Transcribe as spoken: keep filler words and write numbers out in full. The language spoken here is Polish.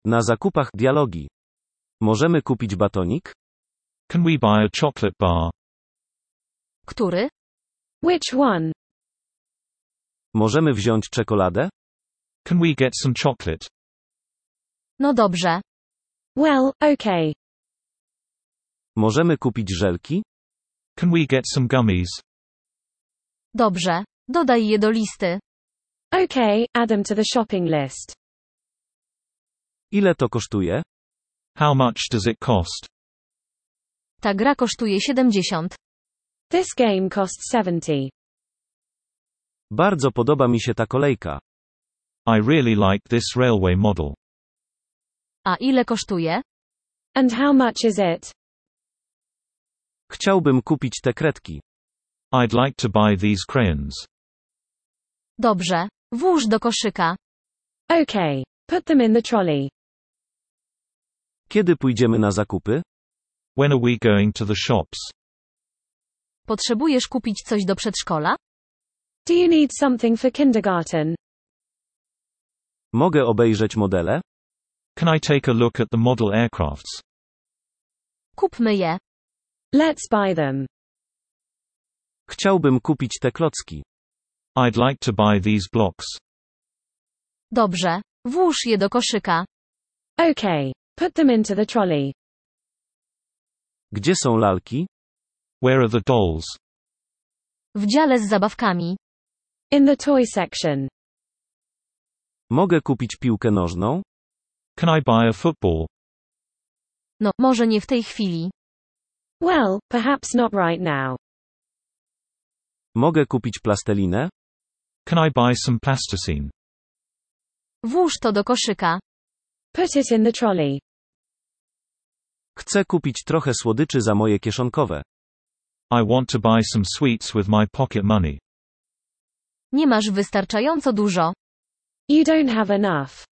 Na zakupach dialogi. Możemy kupić batonik? Can we buy a chocolate bar? Który? Which one? Możemy wziąć czekoladę? Can we get some chocolate? No dobrze. Well, okay. Możemy kupić żelki? Can we get some gummies? Dobrze. Dodaj je do listy. Okay, add them to the shopping list. Ile to kosztuje? How much does it cost? Ta gra kosztuje siedemdziesiąt. This game costs seventy. Bardzo podoba mi się ta kolejka. I really like this railway model. A ile kosztuje? And how much is it? Chciałbym kupić te kredki. I'd like to buy these crayons. Dobrze. Włóż do koszyka. Okay. Put them in the trolley. Kiedy pójdziemy na zakupy? When are we going to the shops? Potrzebujesz kupić coś do przedszkola? Do you need something for kindergarten? Mogę obejrzeć modele? Can I take a look at the model aircrafts? Kupmy je. Let's buy them. Chciałbym kupić te klocki. I'd like to buy these blocks. Dobrze. Włóż je do koszyka. Okay. Put them into the trolley. Gdzie są lalki? Where are the dolls? W dziale z zabawkami. In the toy section. Mogę kupić piłkę nożną? Can I buy a football? No, może nie w tej chwili. Well, perhaps not right now. Mogę kupić plastelinę? Can I buy some plasticine? Włóż to do koszyka. Put it in the trolley. Chcę kupić trochę słodyczy za moje kieszonkowe. I want to buy some sweets with my pocket money. Nie masz wystarczająco dużo. You don't have enough.